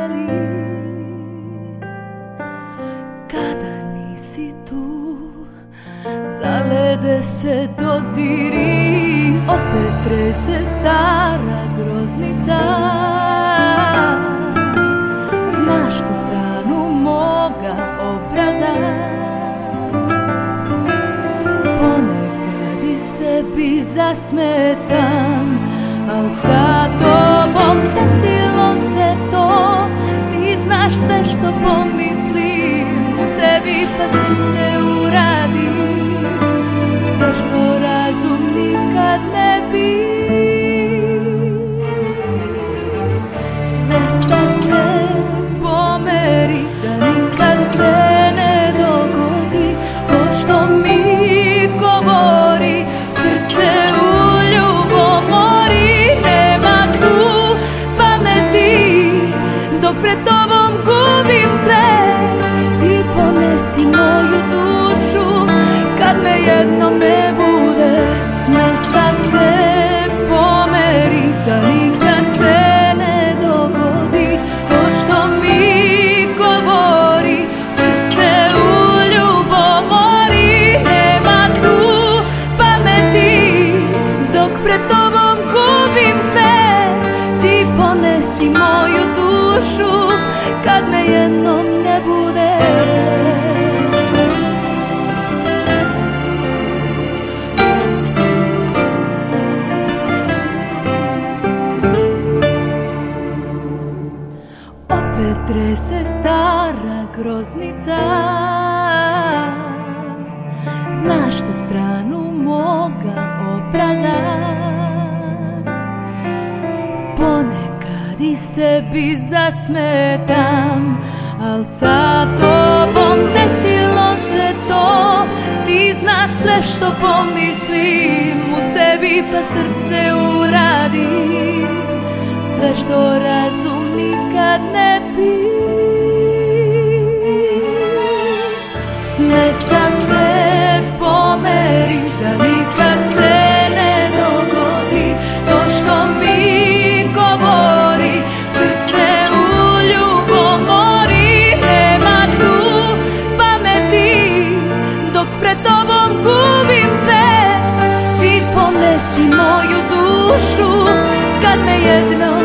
veseli. Kada nisi tu, zalede se dodiri, opet trese stara groznica. Znaš tu stranu moga obraza, ponekad i sebi zasmetam, al sa tobom desilo se to. Ti znaš sve što pomislim u sebi, pa srce uradi sve što razum nikad ne bi. Smesta se pomeri da nikad se ne dogodi to što mi govori srce u ljubomori. Nema tu pameti dok pred tobom gubim sve. Ti ponesi moju dušu kad me jednom ne bude. Smesta se pomeri da nikad se ne dogodi to što mi govori srce u ljubomori. Nema tu pameti dok pred tobom gubim sve. Ti ponesi moju dušu kad me jednom ne bude. Opet trese stara groznica. Znaš tu stranu moga obraza, ponekad i sebi zasmetam, al sa tobom desilo se to. Ti znaš sve što pomislim u sebi, pa srce uradi sve što razum nikad ne bi. Smesta se pomeri da nikad se ne dogodi to što mi govori srce u ljubomori. Nema tu pameti dok pred tobom gubim sve. Ti ponesi moju dušu kad me jednom